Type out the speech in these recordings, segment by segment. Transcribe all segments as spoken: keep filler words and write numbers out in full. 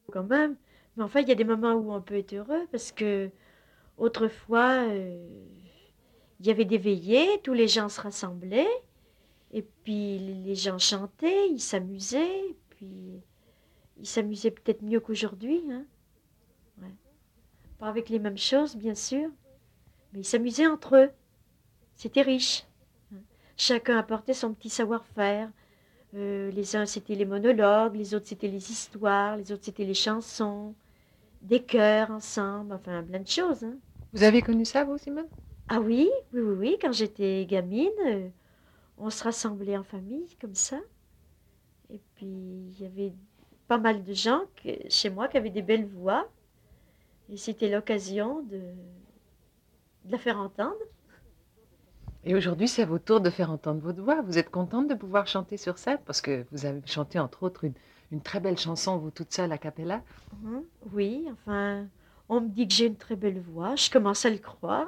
quand même. Mais enfin, il y a des moments où on peut être heureux parce que autrefois, euh, il y avait des veillées, tous les gens se rassemblaient et puis les gens chantaient, ils s'amusaient, et puis ils s'amusaient peut-être mieux qu'aujourd'hui, hein. Ouais. Pas avec les mêmes choses, bien sûr, mais ils s'amusaient entre eux. C'était riche, hein. Chacun apportait son petit savoir-faire. Euh, les uns, c'était les monologues, les autres, c'était les histoires, les autres, c'était les chansons, des chœurs ensemble, enfin, plein de choses, hein. Vous avez connu ça, vous, Simone? Ah oui, oui, oui, oui, quand j'étais gamine, euh, on se rassemblait en famille, comme ça. Et puis, il y avait pas mal de gens que- chez moi qui avaient des belles voix. Et c'était l'occasion de, de la faire entendre. Et aujourd'hui, c'est à votre tour de faire entendre votre voix. Vous êtes contente de pouvoir chanter sur scène parce que vous avez chanté, entre autres, une, une très belle chanson, vous toute seule, a cappella. Mhm. Oui, enfin, on me dit que j'ai une très belle voix. Je commence à le croire.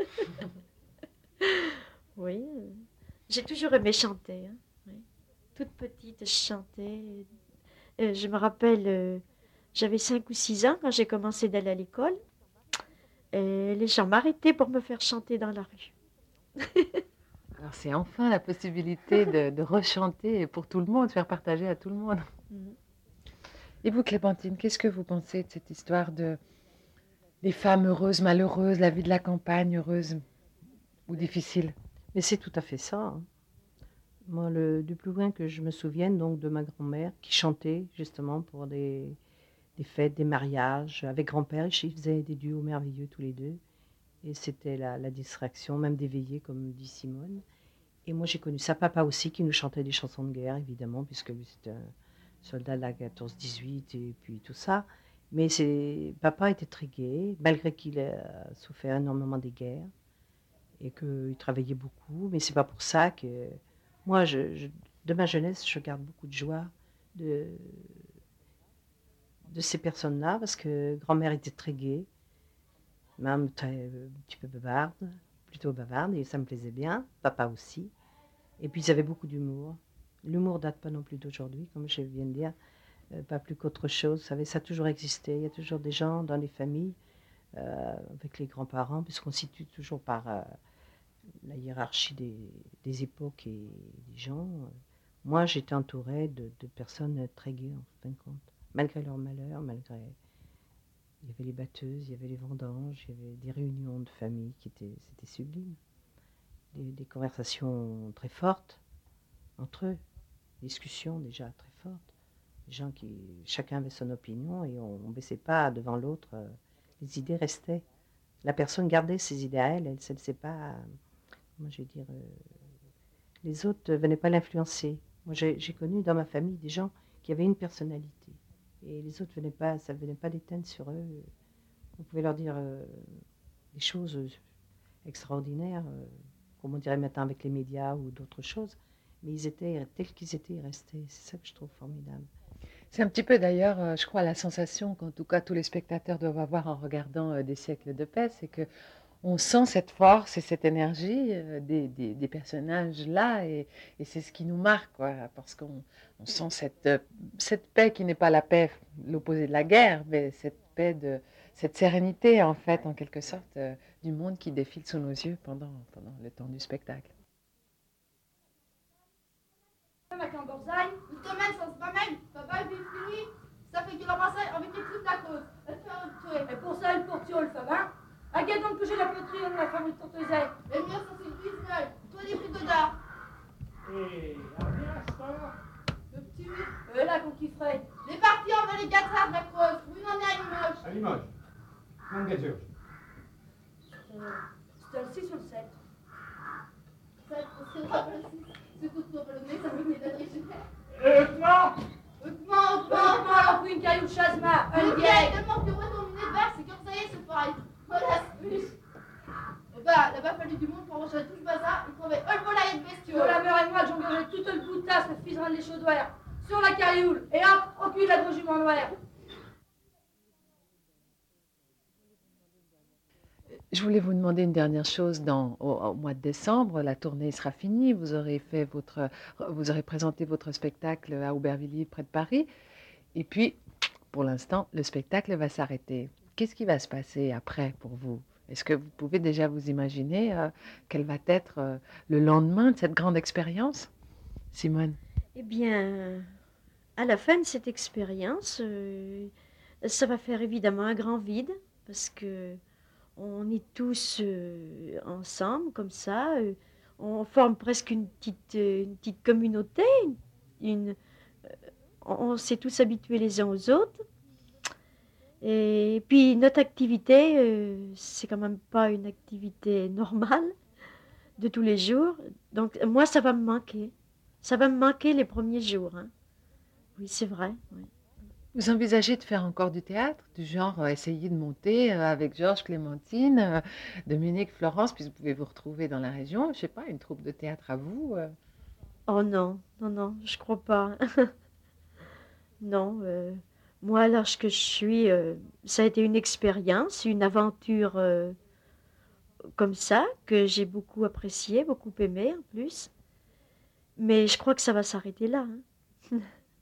Oui, euh, j'ai toujours aimé chanter, hein. Oui. Toute petite, je chantais. Euh, je me rappelle, euh, j'avais cinq ou six ans quand j'ai commencé d'aller à l'école. Et les gens m'arrêtaient pour me faire chanter dans la rue. Alors, c'est enfin la possibilité de, de rechanter pour tout le monde, faire partager à tout le monde. Mhm. Et vous, Clémentine, qu'est-ce que vous pensez de cette histoire de des femmes heureuses, malheureuses, la vie de la campagne heureuse ou difficile? Mais c'est tout à fait ça, hein. Moi, le, du plus loin que je me souvienne, donc de ma grand-mère qui chantait justement pour des, des fêtes, des mariages. Avec grand-père, ils faisaient des duos merveilleux tous les deux. Et c'était la, la distraction, même des veillées, comme dit Simone. Et moi, j'ai connu ça. Papa aussi, qui nous chantait des chansons de guerre, évidemment, puisque lui, c'était un soldat de la quatorze dix-huit et puis tout ça. Mais c'est, papa était très gai, malgré qu'il a souffert énormément des guerres et qu'il travaillait beaucoup. Mais c'est pas pour ça que moi, je, je- de ma jeunesse, je garde beaucoup de joie de, de ces personnes-là, parce que grand-mère était très gaie, même très, euh, un petit peu bavarde, plutôt bavarde, et ça me plaisait bien. Papa aussi. Et puis ils avaient beaucoup d'humour. L'humour date pas non plus d'aujourd'hui, comme je viens de dire, euh, pas plus qu'autre chose. Vous savez, ça a toujours existé. Il y a toujours des gens dans les familles, euh, avec les grands-parents, puisqu'on situe toujours par euh, la hiérarchie des, des époques et des gens. Moi, j'étais entourée de, de personnes très gaies, en fin de compte. Malgré leur malheur, malgré... Il y avait les batteuses, il y avait les vendanges, il y avait des réunions de famille qui étaient... C'était sublime. Des, des conversations très fortes entre eux. Discussions déjà très fortes. Des gens qui... Chacun avait son opinion et on ne baissait pas devant l'autre. euh, Les idées restaient. La personne gardait ses idées à elle, elle ne laissait pas... Comment je vais dire... euh, les autres ne venaient pas l'influencer. Moi, j'ai j'ai connu dans ma famille des gens qui avaient une personnalité. Et les autres venaient pas, ça ne venait pas d'éteindre sur eux. On pouvait leur dire euh, des choses euh, extraordinaires, euh, comme on dirait maintenant avec les médias ou d'autres choses. Mais ils étaient tels qu'ils étaient, ils restaient. C'est ça que je trouve formidable. C'est un petit peu d'ailleurs, euh, je crois, la sensation qu'en tout cas tous les spectateurs doivent avoir en regardant euh, Des siècles de paix, c'est que on sent cette force et cette énergie euh, des, des- des personnages-là, et, et c'est ce qui nous marque, quoi, parce qu'on on sent cette, euh, cette paix qui n'est pas la paix, l'opposé de la guerre, mais cette paix, de, cette sérénité, en fait, en quelque sorte, euh, du monde qui défile sous nos yeux pendant, pendant le temps du spectacle. Avec un borzaille, une semaine sans se ramène, papa est fini, ça fait qu'il embrasse avec les trucs de la cause. Elle fait un tuer. Et pour ça, elle porte le femme, hein? À donc que j'ai la poterie, on la femme de Tortezay. Et mieux, ça c'est le business. Toi, des fruits de dard. Et à bien ça. Le petit, euh, là, qu'on kifferait. Les partis envers les gâtards de la creuse. Oui, on est à Limoges. À Limoges. Combien de jours? C'était le six ou le sept. sept, c'est pas le six. C'est tout pour le nez, ça me met la légère. Euh, comment? Hautement, hautement, hautement, alors pris une caillou de chasma, un vieil. Tellement que moi, ton nez vert, c'est comme ça y est, c'est pareil. Voilà, c'est bah, là-bas, fallu du monde pour manger tout le bazar. Ils trouvaient un volaille de bestiaux. Sur la mère et moi, j'engorgeais tout le poutasse, le fils de les chaudoirs. Sur la carrioule, et hop, au cul de la grosse jument noire. Je voulais vous demander une dernière chose. Dans, au, au mois de décembre, la tournée sera finie. Vous aurez fait votre, vous aurez présenté votre spectacle à Aubervilliers, près de Paris. Et puis, pour l'instant, le spectacle va s'arrêter. Qu'est-ce qui va se passer après pour vous? Est-ce que vous pouvez déjà vous imaginer euh, quel va être euh, le lendemain de cette grande expérience, Simone? Eh bien, à la fin de cette expérience, euh, ça va faire évidemment un grand vide parce que on est tous euh, ensemble comme ça. euh, on forme presque une petite, euh, une petite communauté. Une, une- on, on s'est tous habitués les uns aux autres. Et puis notre activité, euh, c'est quand même pas une activité normale de tous les jours. Donc moi, ça va me manquer. Ça va me manquer les premiers jours, hein. Oui, c'est vrai. Oui. Vous envisagez de faire encore du théâtre, du genre euh, essayer de monter euh, avec Georges, Clémentine, euh, Dominique, Florence, puis vous pouvez vous retrouver dans la région, je sais pas, une troupe de théâtre à vous euh. Oh non, non, non, je crois pas. Non, euh, moi, l'âge que je suis, euh, ça a été une expérience, une aventure euh, comme ça, que j'ai beaucoup appréciée, beaucoup aimée en plus. Mais je crois que ça va s'arrêter là, hein.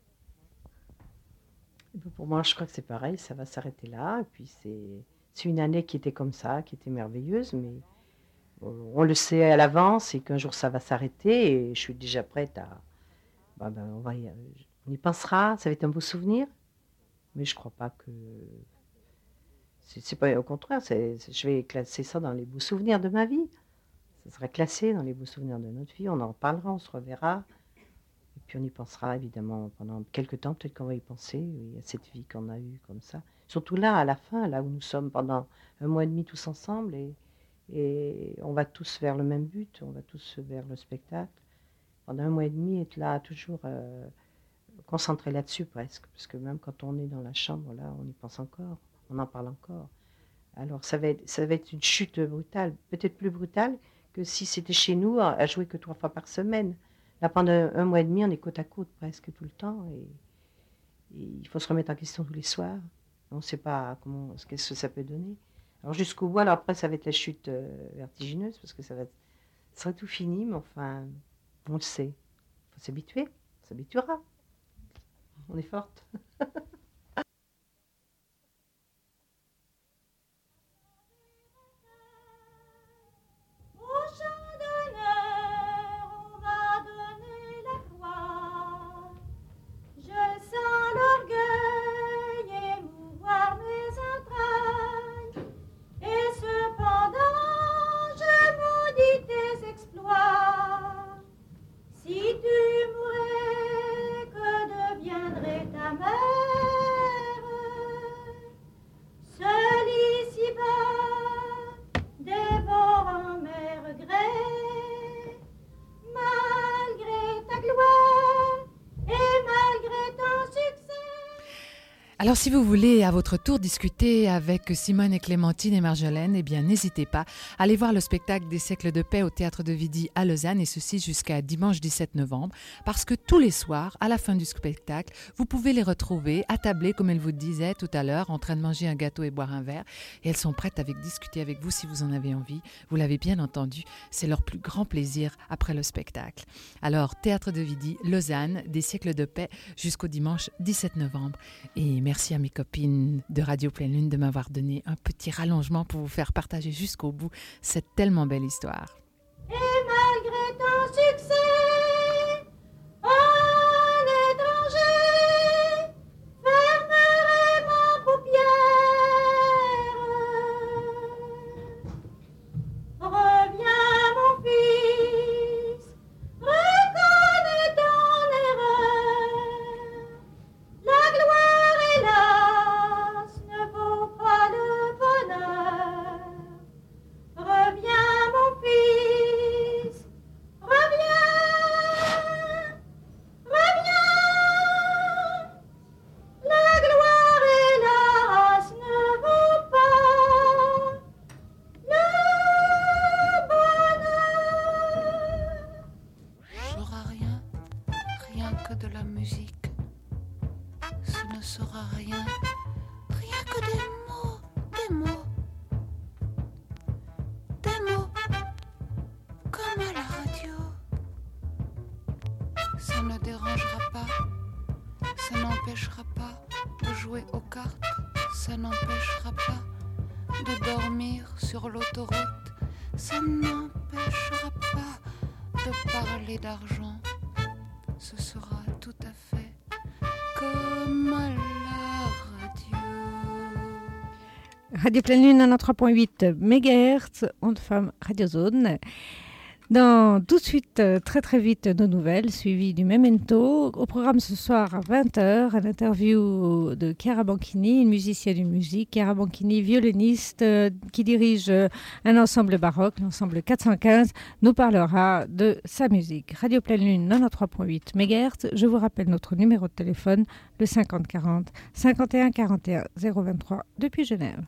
Et puis pour moi, je crois que c'est pareil, ça va s'arrêter là. Et puis c'est c'est une année qui était comme ça, qui était merveilleuse, mais euh, on le sait à l'avance et qu'un jour ça va s'arrêter. Et je suis déjà prête à. Bah, ben, on va y, on y pensera, ça va être un beau souvenir. Mais je crois pas que. C'est c'est pas au contraire, c'est, c'est- je vais classer ça dans les beaux souvenirs de ma vie. Ça sera classé dans les beaux souvenirs de notre vie. On en reparlera, on se reverra. Et puis on y pensera évidemment pendant quelques temps, peut-être qu'on va y penser, oui, à cette vie qu'on a eue comme ça. Surtout là, à la fin, là où nous sommes pendant un mois et demi tous ensemble, et, et on va tous vers le même but, on va tous vers le spectacle. Pendant un mois et demi, être là, toujours euh, concentré là-dessus presque, parce que même quand on est dans la chambre, là, on y pense encore, on en parle encore. Alors ça va être, ça va être une chute brutale, peut-être plus brutale que si c'était chez nous à, à jouer que trois fois par semaine. Là, pendant un, un mois et demi, on est côte à côte presque tout le temps. Et, et il faut se remettre en question tous les soirs. On ne sait pas comment, ce qu'est-ce que ça peut donner. Alors jusqu'au bout, alors après, ça va être la chute euh, vertigineuse, parce que ça va être, ça sera tout fini, mais enfin, on le sait. Il faut s'habituer, on s'habituera. On est forte. Au chant d'honneur, on m'a donné la croix. Je sens l'orgueil émouvoir mes entrailles. Et cependant, je maudis tes exploits. Si tu mourais, que deviendrait ta mère? Seule ici-bas, dévorant mes regrets, malgré ta gloire et malgré ton succès. Alors si vous voulez à votre tour discuter avec Simone et Clémentine et Marjolaine, eh bien n'hésitez pas à aller voir le spectacle des siècles de paix au Théâtre de Vidy à Lausanne, et ceci jusqu'à dimanche dix-sept novembre, parce que tous les soirs, à la fin du spectacle, vous pouvez les retrouver attablées, comme elles vous disaient tout à l'heure, en train de manger un gâteau et boire un verre, et elles sont prêtes à discuter avec vous si vous en avez envie. Vous l'avez bien entendu, c'est leur plus grand plaisir après le spectacle. Alors, Théâtre de Vidy, Lausanne, des siècles de paix jusqu'au dimanche dix-sept novembre. Et merci à mes copines de Radio Pleine Lune de m'avoir donné un petit rallongement pour vous faire partager jusqu'au bout cette tellement belle histoire. Et malgré ton succès, en étranger, fermerai ma paupière. Reviens mon fils, reconnais ton erreur. La gloire, hélas, ne vaut pas le bonheur. Reviens mon fils, reviens, reviens. La gloire, hélas, ne vaut pas le bonheur. J'aurai rien, rien que de la musique. Ce ne sera rien, rien que des mots, des mots, des mots, comme à la radio. Ça ne dérangera pas, ça n'empêchera pas de jouer aux cartes, ça n'empêchera pas de dormir sur l'autoroute, ça n'empêchera pas de parler d'argent. Ce sera tout à fait comme à la radio. Radio Pleine Lune quatre-vingt-trois virgule huit mégahertz, onde femme Radio Zone. Dans tout de suite, très très vite, nos nouvelles, suivies du Memento. Au programme ce soir à vingt heures, une interview de Chiara Banchini, une musicienne de musique. Chiara Banchini, violoniste, euh, qui dirige euh, un ensemble baroque, l'ensemble quatre cent quinze, nous parlera de sa musique. Radio Pleine Lune quatre-vingt-trois virgule huit mégahertz. Je vous rappelle notre numéro de téléphone, le cinquante quarante, cinquante et un quarante et un zéro vingt-trois, depuis Genève.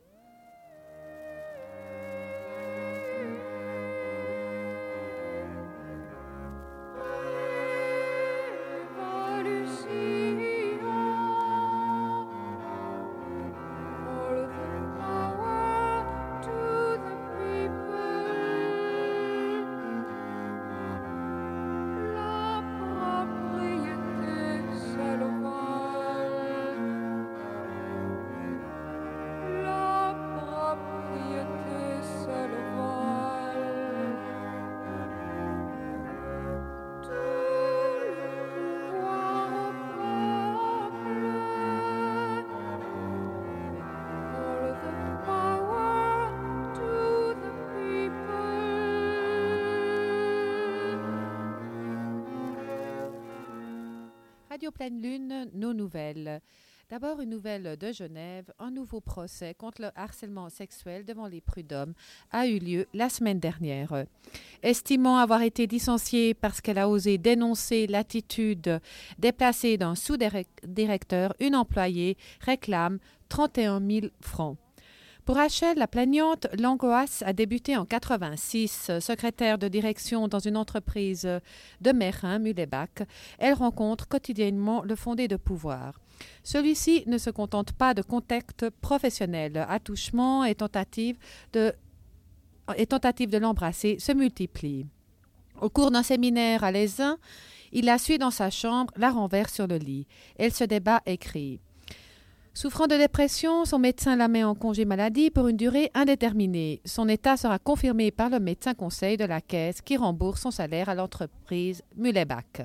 Radio Pleine Lune, nos nouvelles. D'abord, une nouvelle de Genève. Un nouveau procès contre le harcèlement sexuel devant les prud'hommes a eu lieu la semaine dernière. Estimant avoir été licenciée parce qu'elle a osé dénoncer l'attitude déplacée d'un sous-directeur, une employée réclame trente et un mille francs. Pour Rachel, la plaignante, l'angoisse a débuté en quatre-vingt-six. Secrétaire de direction dans une entreprise de Meyrin, Muhlebach, elle rencontre quotidiennement le fondé de pouvoir. Celui-ci ne se contente pas de contacts professionnels. Attouchements et tentatives de, et tentatives de l'embrasser se multiplient. Au cours d'un séminaire à l'Aisin, il la suit dans sa chambre, la renverse sur le lit. Elle se débat et crie. Souffrant de dépression, son médecin la met en congé maladie pour une durée indéterminée. Son état sera confirmé par le médecin conseil de la caisse qui rembourse son salaire à l'entreprise Muhlebach.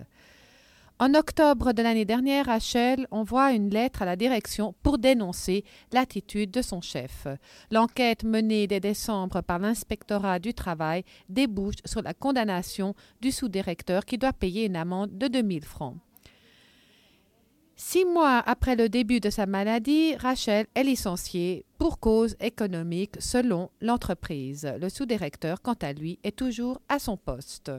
En octobre de l'année dernière, Rachel envoie une lettre à la direction pour dénoncer l'attitude de son chef. L'enquête menée dès décembre par l'inspectorat du travail débouche sur la condamnation du sous-directeur qui doit payer une amende de deux mille francs. Six mois après le début de sa maladie, Rachel est licenciée pour cause économique selon l'entreprise. Le sous-directeur, quant à lui, est toujours à son poste.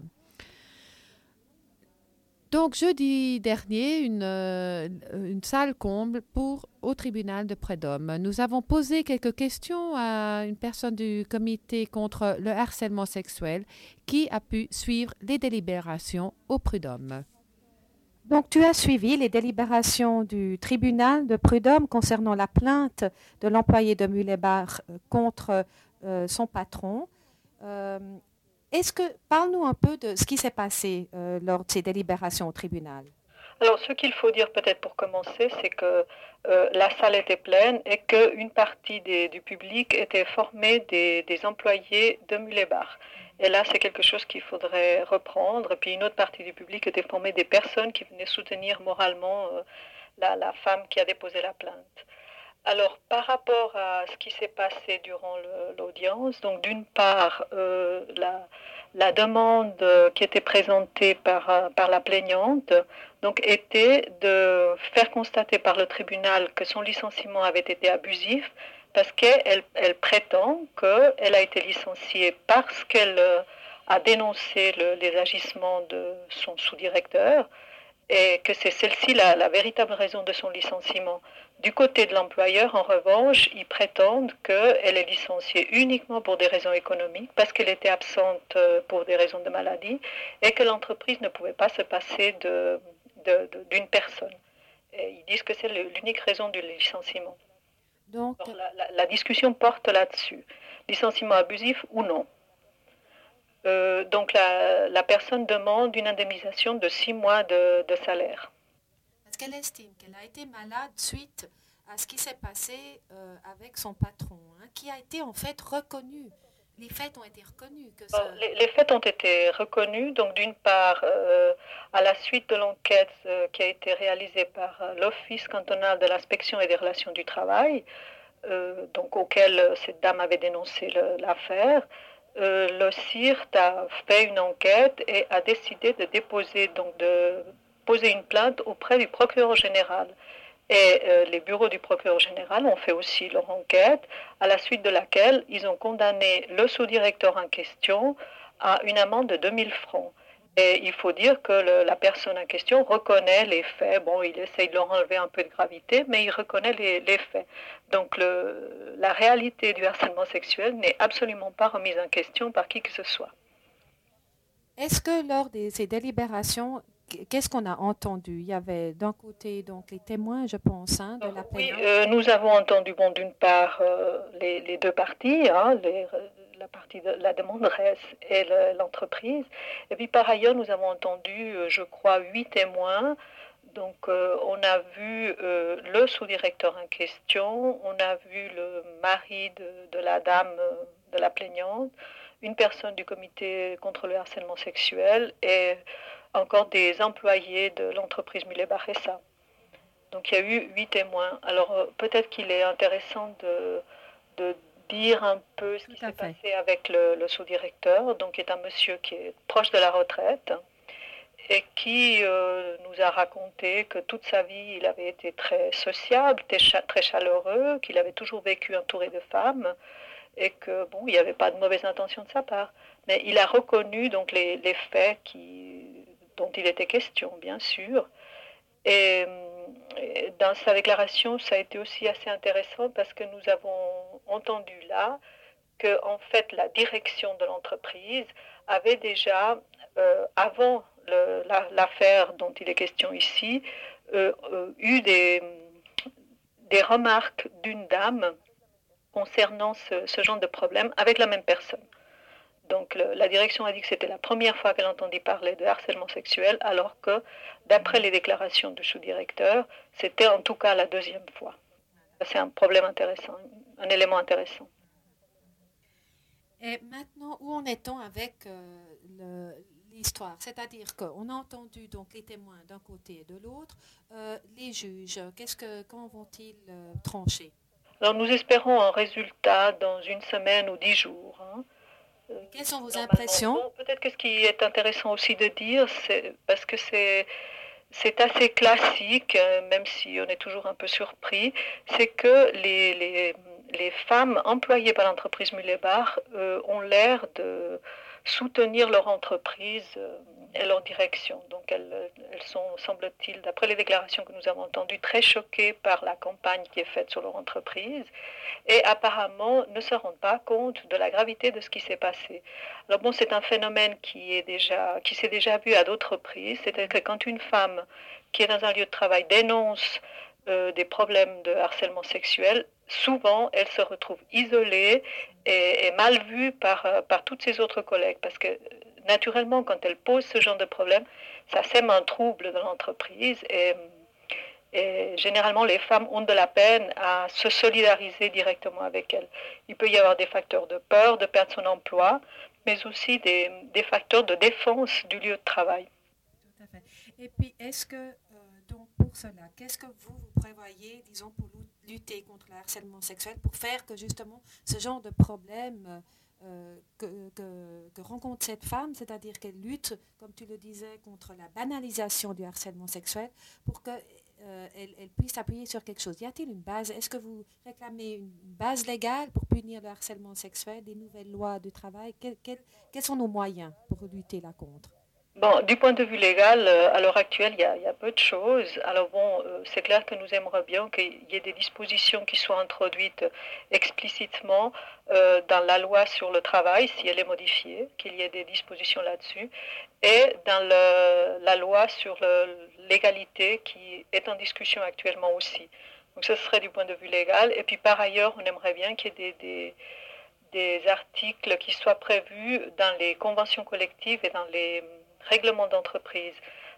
Donc, jeudi dernier, une, euh, une salle comble pour, au tribunal de prud'hommes. Nous avons posé quelques questions à une personne du comité contre le harcèlement sexuel qui a pu suivre les délibérations au prud'hommes. Donc, tu as suivi les délibérations du tribunal de prud'hommes concernant la plainte de l'employé de Muhlebach contre euh, son patron. Euh, est-ce que, parle-nous un peu de ce qui s'est passé euh, lors de ces délibérations au tribunal. Alors, ce qu'il faut dire peut-être pour commencer, c'est que euh, la salle était pleine et qu'une partie des, du public était formée des, des employés de Muhlebach. Et là, c'est quelque chose qu'il faudrait reprendre. Et puis une autre partie du public était formée des personnes qui venaient soutenir moralement euh, la, la femme qui a déposé la plainte. Alors, par rapport à ce qui s'est passé durant le, l'audience, donc d'une part, euh, la, la demande qui était présentée par, par la plaignante donc, était de faire constater par le tribunal que son licenciement avait été abusif, parce qu'elle elle prétend qu'elle a été licenciée parce qu'elle a dénoncé le, les agissements de son sous-directeur et que c'est celle-ci la, la véritable raison de son licenciement. Du côté de l'employeur, en revanche, ils prétendent qu'elle est licenciée uniquement pour des raisons économiques, parce qu'elle était absente pour des raisons de maladie et que l'entreprise ne pouvait pas se passer de, de, de, d'une personne. Et ils disent que c'est l'unique raison du licenciement. Donc, Alors, la, la, la discussion porte là-dessus. Licenciement abusif ou non. Euh, donc la, la personne demande une indemnisation de six mois de, de salaire. qu'elle estime qu'elle a été malade suite à ce qui s'est passé euh, avec son patron, hein, qui a été en fait reconnu. Les faits ont été reconnus. Que ça... les, les faits ont été reconnus, donc d'une part, euh, à la suite de l'enquête euh, qui a été réalisée par euh, l'Office cantonal de l'inspection et des relations du travail, euh, donc auquel euh, cette dame avait dénoncé le, l'affaire, euh, le C I R T a fait une enquête et a décidé de déposer, donc de poser une plainte auprès du procureur général. Et euh, les bureaux du procureur général ont fait aussi leur enquête, à la suite de laquelle ils ont condamné le sous-directeur en question à une amende de deux mille francs. Et il faut dire que le, la personne en question reconnaît les faits. Bon, il essaye de leur enlever un peu de gravité, mais il reconnaît les, les faits. Donc le, la réalité du harcèlement sexuel n'est absolument pas remise en question par qui que ce soit. Est-ce que lors de ces délibérations, qu'est-ce qu'on a entendu? Il y avait d'un côté donc les témoins, je pense, hein, de la Oui, plaignante. euh, nous avons entendu, bon, d'une part, euh, les, les deux parties, hein, les, la partie de la demanderesse et le, l'entreprise. Et puis par ailleurs, nous avons entendu, euh, je crois, huit témoins. Donc euh, on a vu euh, le sous-directeur en question, on a vu le mari de, de la dame, euh, de la plaignante, une personne du comité contre le harcèlement sexuel et encore des employés de l'entreprise Mulet-Barressa. Donc il y a eu huit témoins. Alors euh, peut-être qu'il est intéressant de, de dire un peu ce qui s'est passé avec le, le sous-directeur, donc qui est un monsieur qui est proche de la retraite et qui euh, nous a raconté que toute sa vie il avait été très sociable, très chaleureux, qu'il avait toujours vécu entouré de femmes et que bon, il n'y avait pas de mauvaise intention de sa part. Mais il a reconnu donc les, les faits qui, dont il était question, bien sûr. Et, et dans sa déclaration, ça a été aussi assez intéressant parce que nous avons entendu là que en fait la direction de l'entreprise avait déjà, euh, avant le, la, l'affaire dont il est question ici, euh, euh, eu des, des remarques d'une dame concernant ce, ce genre de problème avec la même personne. Donc le, la direction a dit que c'était la première fois qu'elle entendait parler de harcèlement sexuel, alors que, d'après les déclarations du sous-directeur, c'était en tout cas la deuxième fois. C'est un problème intéressant, un élément intéressant. Et maintenant, où en est-on avec euh, le, l'histoire? C'est-à-dire qu'on a entendu donc les témoins d'un côté et de l'autre. Euh, les juges, qu'est-ce que, quand vont-ils euh, trancher? Alors nous espérons un résultat dans une semaine ou dix jours. Hein. Quelles sont vos impressions? Bon, peut-être que ce qui est intéressant aussi de dire, c'est parce que c'est, c'est assez classique, même si on est toujours un peu surpris, c'est que les, les, les femmes employées par l'entreprise Mulet-Barre euh, ont l'air de soutenir leur entreprise euh, et leur direction. Donc elles, elles sont, semble-t-il, d'après les déclarations que nous avons entendues, très choquées par la campagne qui est faite sur leur entreprise et apparemment ne se rendent pas compte de la gravité de ce qui s'est passé. Alors bon, c'est un phénomène qui, est déjà, qui s'est déjà vu à d'autres reprises, c'est-à-dire que quand une femme qui est dans un lieu de travail dénonce euh, des problèmes de harcèlement sexuel, souvent elle se retrouve isolée et, et mal vue par, par toutes ses autres collègues parce que naturellement, quand elle pose ce genre de problème, ça sème un trouble dans l'entreprise et, et généralement, les femmes ont de la peine à se solidariser directement avec elle. Il peut y avoir des facteurs de peur, de perdre son emploi, mais aussi des, des facteurs de défense du lieu de travail. Tout à fait. Et puis, est-ce que, euh, donc pour cela, qu'est-ce que vous, vous prévoyez, disons, pour lutter contre le harcèlement sexuel, pour faire que justement ce genre de problème... Euh, que, que, que rencontre cette femme, c'est-à-dire qu'elle lutte, comme tu le disais, contre la banalisation du harcèlement sexuel, pour qu'elle euh, elle puisse s'appuyer sur quelque chose. Y a-t-il une base? Est-ce que vous réclamez une base légale pour punir le harcèlement sexuel, des nouvelles lois du travail? Quel, quel, quels sont nos moyens pour lutter là contre? Bon, du point de vue légal, à l'heure actuelle, il y a, il y a peu de choses. Alors bon, euh, c'est clair que nous aimerions bien qu'il y ait des dispositions qui soient introduites explicitement euh, dans la loi sur le travail, si elle est modifiée, qu'il y ait des dispositions là-dessus, et dans le, la loi sur le, l'égalité qui est en discussion actuellement aussi. Donc ce serait du point de vue légal. Et puis par ailleurs, on aimerait bien qu'il y ait des... des des articles qui soient prévus dans les conventions collectives et dans les règlements d'entreprise.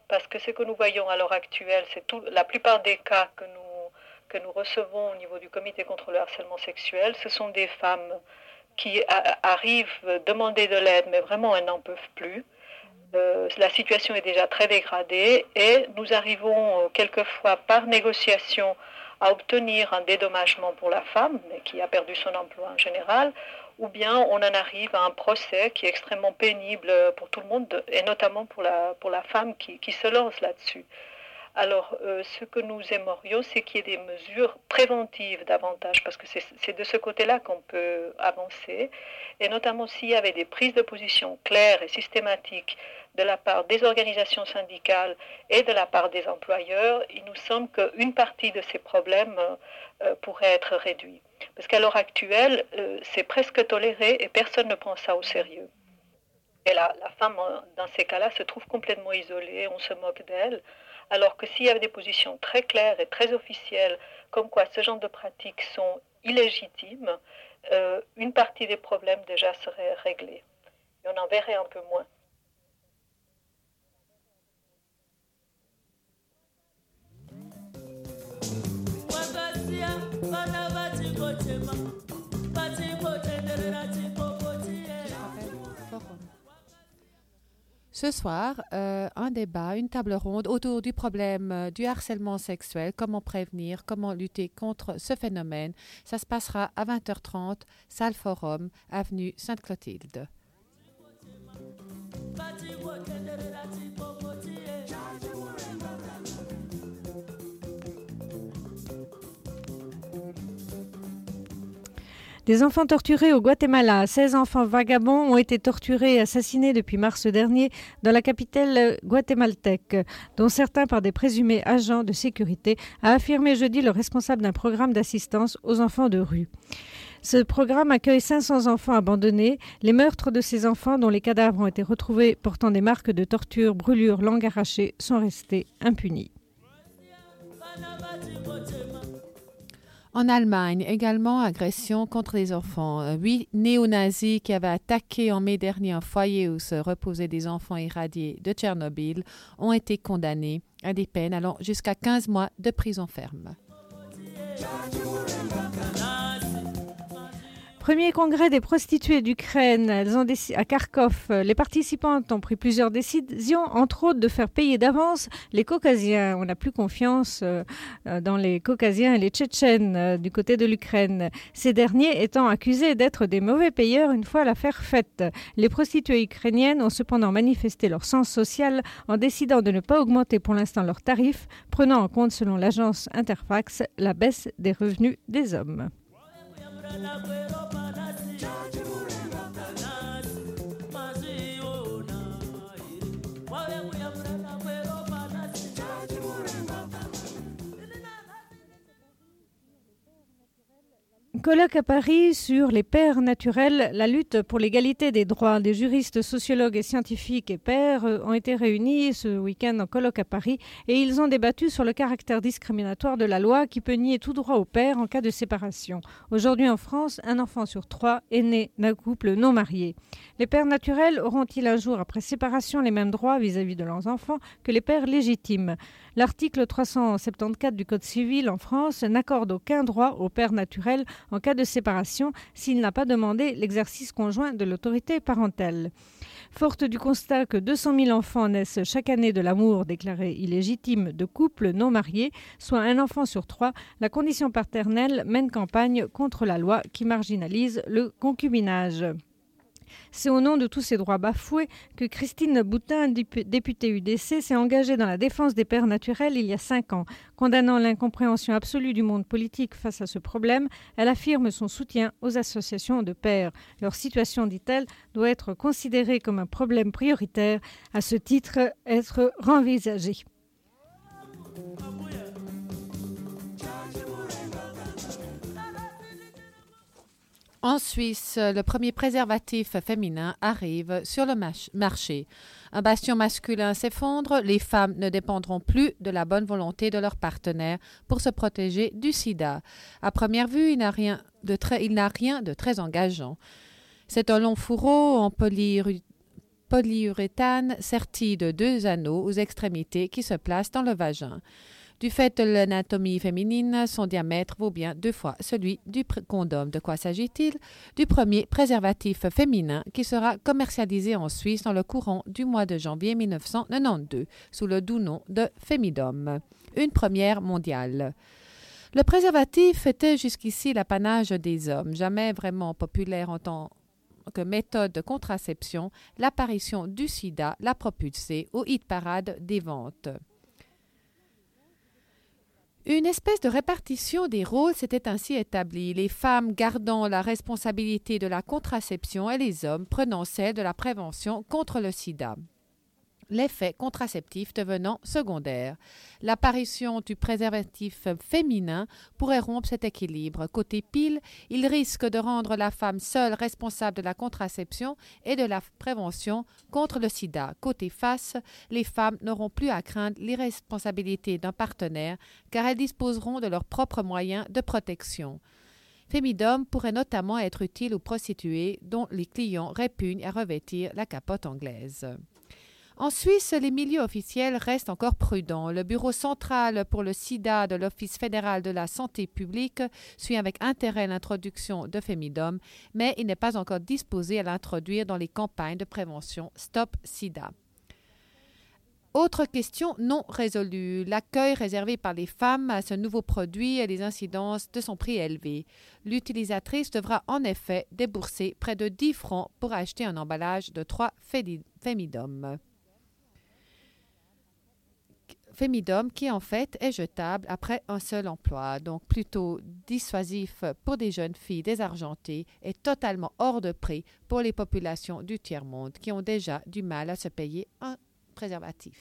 parce que ce que nous voyons à l'heure actuelle, c'est tout, la plupart des cas que nous, que nous recevons au niveau du comité contre le harcèlement sexuel, ce sont des femmes qui a, arrivent demander de l'aide, mais vraiment elles n'en peuvent plus. Euh, la situation est déjà très dégradée et nous arrivons euh, quelquefois par négociation à obtenir un dédommagement pour la femme, mais qui a perdu son emploi en général, ou bien on en arrive à un procès qui est extrêmement pénible pour tout le monde, et notamment pour la, pour la femme qui, qui se lance là-dessus. Alors, euh, ce que nous aimerions, c'est qu'il y ait des mesures préventives davantage, parce que c'est, c'est de ce côté-là qu'on peut avancer, et notamment s'il y avait des prises de position claires et systématiques de la part des organisations syndicales et de la part des employeurs, il nous semble qu'une partie de ces problèmes euh, pourrait être réduite. Parce qu'à l'heure actuelle, euh, c'est presque toléré et personne ne prend ça au sérieux. Et la, la femme, dans ces cas-là, se trouve complètement isolée, on se moque d'elle. Alors que s'il y avait des positions très claires et très officielles, comme quoi ce genre de pratiques sont illégitimes, euh, une partie des problèmes déjà serait réglée. Et on en verrait un peu moins. Ce soir, euh, un débat, une table ronde autour du problème euh, du harcèlement sexuel, comment prévenir, comment lutter contre ce phénomène. Ça se passera à vingt heures trente, salle Forum, avenue Sainte-Clotilde. Des enfants torturés au Guatemala. seize enfants vagabonds ont été torturés et assassinés depuis mars dernier dans la capitale guatémaltèque, dont certains par des présumés agents de sécurité, a affirmé jeudi le responsable d'un programme d'assistance aux enfants de rue. Ce programme accueille cinq cents enfants abandonnés. Les meurtres de ces enfants, dont les cadavres ont été retrouvés portant des marques de torture, brûlures, langue arrachée, sont restés impunis. En Allemagne, également, agression contre les enfants. Huit néo-nazis qui avaient attaqué en mai dernier un foyer où se reposaient des enfants irradiés de Tchernobyl ont été condamnés à des peines allant jusqu'à quinze mois de prison ferme. Premier congrès des prostituées d'Ukraine elles ont déc... à Kharkov. Les participantes ont pris plusieurs décisions, entre autres de faire payer d'avance les Caucasiens. On n'a plus confiance euh, dans les Caucasiens et les Tchétchènes euh, du côté de l'Ukraine. Ces derniers étant accusés d'être des mauvais payeurs une fois l'affaire faite. Les prostituées ukrainiennes ont cependant manifesté leur sens social en décidant de ne pas augmenter pour l'instant leurs tarifs, prenant en compte, selon l'agence Interfax, la baisse des revenus des hommes. Colloque à Paris sur les pères naturels, la lutte pour l'égalité des droits. Des juristes, sociologues et scientifiques et pères ont été réunis ce week-end en colloque à Paris et ils ont débattu sur le caractère discriminatoire de la loi qui peut nier tout droit au père en cas de séparation. Aujourd'hui en France, un enfant sur trois est né d'un couple non marié. Les pères naturels auront-ils un jour après séparation les mêmes droits vis-à-vis de leurs enfants que les pères légitimes ? L'article trois cent soixante-quatorze du Code civil en France n'accorde aucun droit au père naturel en cas de séparation s'il n'a pas demandé l'exercice conjoint de l'autorité parentale. Forte du constat que deux cent mille enfants naissent chaque année de l'amour déclaré illégitime de couples non mariés, soit un enfant sur trois, la condition paternelle mène campagne contre la loi qui marginalise le concubinage. C'est au nom de tous ces droits bafoués que Christine Boutin, députée U D C, s'est engagée dans la défense des pères naturels il y a cinq ans. Condamnant l'incompréhension absolue du monde politique face à ce problème, elle affirme son soutien aux associations de pères. Leur situation, dit-elle, doit être considérée comme un problème prioritaire, à ce titre être renvisagée. En Suisse, le premier préservatif féminin arrive sur le marché. Un bastion masculin s'effondre, les femmes ne dépendront plus de la bonne volonté de leur partenaire pour se protéger du sida. À première vue, il n'a rien de très, il n'a rien de très engageant. C'est un long fourreau en polyurethane polyuréthane serti de deux anneaux aux extrémités qui se placent dans le vagin. Du fait de l'anatomie féminine, son diamètre vaut bien deux fois celui du condom. De quoi s'agit-il? Du premier préservatif féminin qui sera commercialisé en Suisse dans le courant du mois de janvier mille neuf cent quatre-vingt-douze sous le doux nom de Femidom. Une première mondiale. Le préservatif était jusqu'ici l'apanage des hommes, jamais vraiment populaire en tant que méthode de contraception. L'apparition du sida l'a propulsé au hit-parade des ventes. Une espèce de répartition des rôles s'était ainsi établie, les femmes gardant la responsabilité de la contraception et les hommes prenant celle de la prévention contre le sida. L'effet contraceptif devenant secondaire. L'apparition du préservatif féminin pourrait rompre cet équilibre. Côté pile, il risque de rendre la femme seule responsable de la contraception et de la prévention contre le sida. Côté face, les femmes n'auront plus à craindre l'irresponsabilité d'un partenaire car elles disposeront de leurs propres moyens de protection. Femidom pourrait notamment être utile aux prostituées dont les clients répugnent à revêtir la capote anglaise. En Suisse, les milieux officiels restent encore prudents. Le Bureau central pour le sida de l'Office fédéral de la santé publique suit avec intérêt l'introduction de Femidom, mais il n'est pas encore disposé à l'introduire dans les campagnes de prévention Stop Sida. Autre question non résolue, l'accueil réservé par les femmes à ce nouveau produit et les incidences de son prix élevé. L'utilisatrice devra en effet débourser près de dix francs pour acheter un emballage de trois Femidom. Femidom qui en fait est jetable après un seul emploi, donc plutôt dissuasif pour des jeunes filles désargentées et totalement hors de prix pour les populations du tiers-monde qui ont déjà du mal à se payer un préservatif.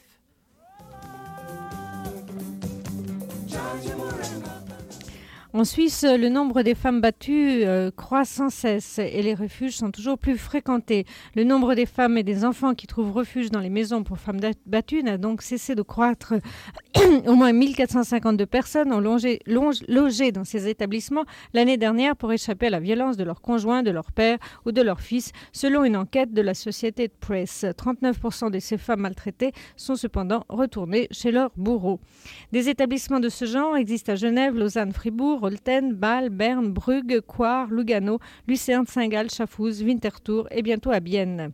En Suisse, le nombre des femmes battues euh, croît sans cesse et les refuges sont toujours plus fréquentés. Le nombre des femmes et des enfants qui trouvent refuge dans les maisons pour femmes battues n'a donc cessé de croître. Au moins mille quatre cent cinquante-deux personnes ont longé, longe, logé dans ces établissements l'année dernière pour échapper à la violence de leur conjoint, de leur père ou de leur fils, selon une enquête de la Associated Press. trente-neuf pour cent de ces femmes maltraitées sont cependant retournées chez leur bourreau. Des établissements de ce genre existent à Genève, Lausanne, Fribourg, Olten, Bâle, Berne, Brugge, Coire, Lugano, Lucerne, Saint-Gall, Schaffhouse, Winterthur et bientôt à Bienne.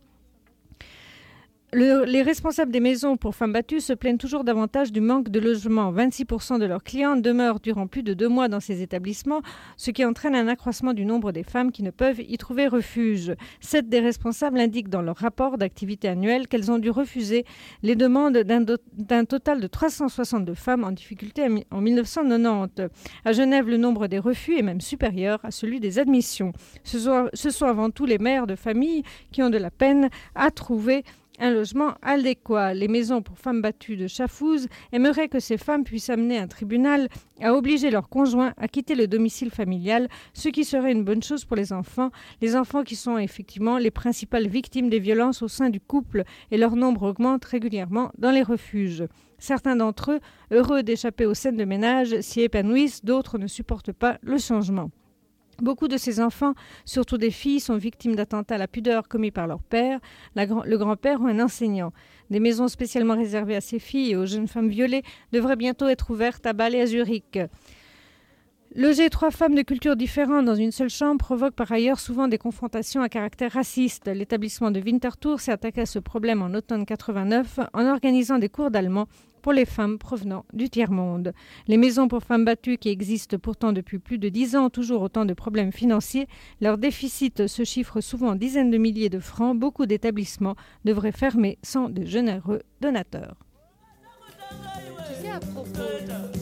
Le, les responsables des maisons pour femmes battues se plaignent toujours davantage du manque de logement. vingt-six pour cent de leurs clients demeurent durant plus de deux mois dans ces établissements, ce qui entraîne un accroissement du nombre des femmes qui ne peuvent y trouver refuge. Sept des responsables indiquent dans leur rapport d'activité annuel qu'elles ont dû refuser les demandes d'un, do- d'un total de trois cent soixante-deux femmes en difficulté en mille neuf cent quatre-vingt-dix. À Genève, le nombre des refus est même supérieur à celui des admissions. Ce sont, ce sont avant tout les mères de famille qui ont de la peine à trouver un logement adéquat. Les maisons pour femmes battues de Schaffhouse aimeraient que ces femmes puissent amener un tribunal à obliger leurs conjoints à quitter le domicile familial, ce qui serait une bonne chose pour les enfants, les enfants qui sont effectivement les principales victimes des violences au sein du couple et leur nombre augmente régulièrement dans les refuges. Certains d'entre eux, heureux d'échapper aux scènes de ménage, s'y épanouissent, d'autres ne supportent pas le changement. Beaucoup de ces enfants, surtout des filles, sont victimes d'attentats à la pudeur commis par leur père, la, le grand-père ou un enseignant. Des maisons spécialement réservées à ces filles et aux jeunes femmes violées devraient bientôt être ouvertes à Bâle et à Zurich. Loger trois femmes de cultures différentes dans une seule chambre provoque par ailleurs souvent des confrontations à caractère raciste. L'établissement de Winterthur s'est attaqué à ce problème en automne quatre-vingt-neuf en organisant des cours d'allemand pour les femmes provenant du tiers-monde. Les maisons pour femmes battues qui existent pourtant depuis plus de dix ans ont toujours autant de problèmes financiers. Leur déficit se chiffre souvent en dizaines de milliers de francs. Beaucoup d'établissements devraient fermer sans de généreux donateurs. Tu sais, à propos